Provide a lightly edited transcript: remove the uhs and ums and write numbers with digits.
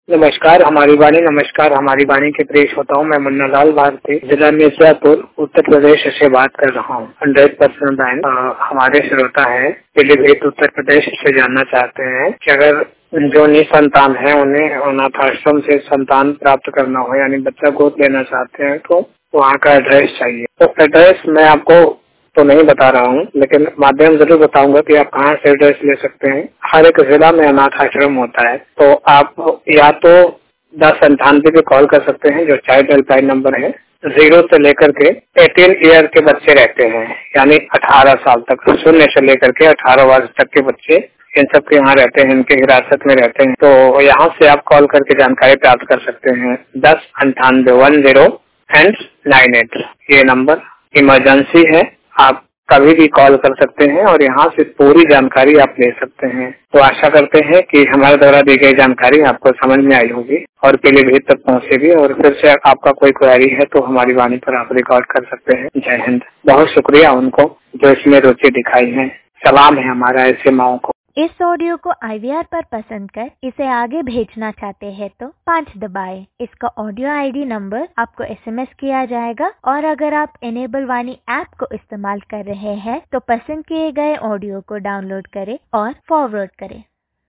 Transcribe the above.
नमस्कार हमारी वाणी के प्रिय श्रोताओं, मैं मुन्ना लाल भारती जिला मिर्जापुर उत्तर प्रदेश से बात कर रहा हूँ। 100% बैंक हमारे श्रोता है पीलीभीत उत्तर प्रदेश से जानना चाहते हैं कि अगर जो निसंतान है उन्हें अनाथ आश्रम से संतान प्राप्त करना हो, यानी बच्चा गोद लेना चाहते हैं, तो वहाँ का एड्रेस चाहिए। तो एड्रेस मैं आपको तो नहीं बता रहा हूँ, लेकिन माध्यम जरूर बताऊंगा कि आप कहाँ से एड्रेस ले सकते हैं। हर एक जिला में अनाथ आश्रम होता है, तो आप या तो 1098 पे कॉल कर सकते हैं, जो चाइल्ड हेल्पलाइन नंबर है। 0 से लेकर के 18 ईयर के बच्चे रहते हैं, यानी 18 साल तक, 0 से लेकर के 18 वर्ष तक के बच्चे इन सब के यहाँ रहते हैं, इनके हिरासत में रहते हैं। तो यहाँ से आप कॉल करके जानकारी प्राप्त कर सकते हैं। 1098 10 ये नंबर इमरजेंसी है, आप कभी भी कॉल कर सकते हैं और यहाँ से पूरी जानकारी आप ले सकते हैं। तो आशा करते हैं कि हमारे द्वारा दी गई जानकारी आपको समझ में आई होगी और पीलीभीत तक पहुँचेगी, और फिर से आपका कोई क्वेरी है तो हमारी वाणी पर आप रिकॉर्ड कर सकते हैं। जय हिंद। बहुत शुक्रिया उनको जो इसमें रुचि दिखाई है। सलाम है हमारा ऐसे माओ को। इस ऑडियो को IVR पर पसंद कर इसे आगे भेजना चाहते हैं तो 5 दबाएं। इसका ऑडियो ID नंबर आपको SMS किया जाएगा, और अगर आप इनेबल वाणी ऐप को इस्तेमाल कर रहे हैं तो पसंद किए गए ऑडियो को डाउनलोड करें और फॉरवर्ड करें।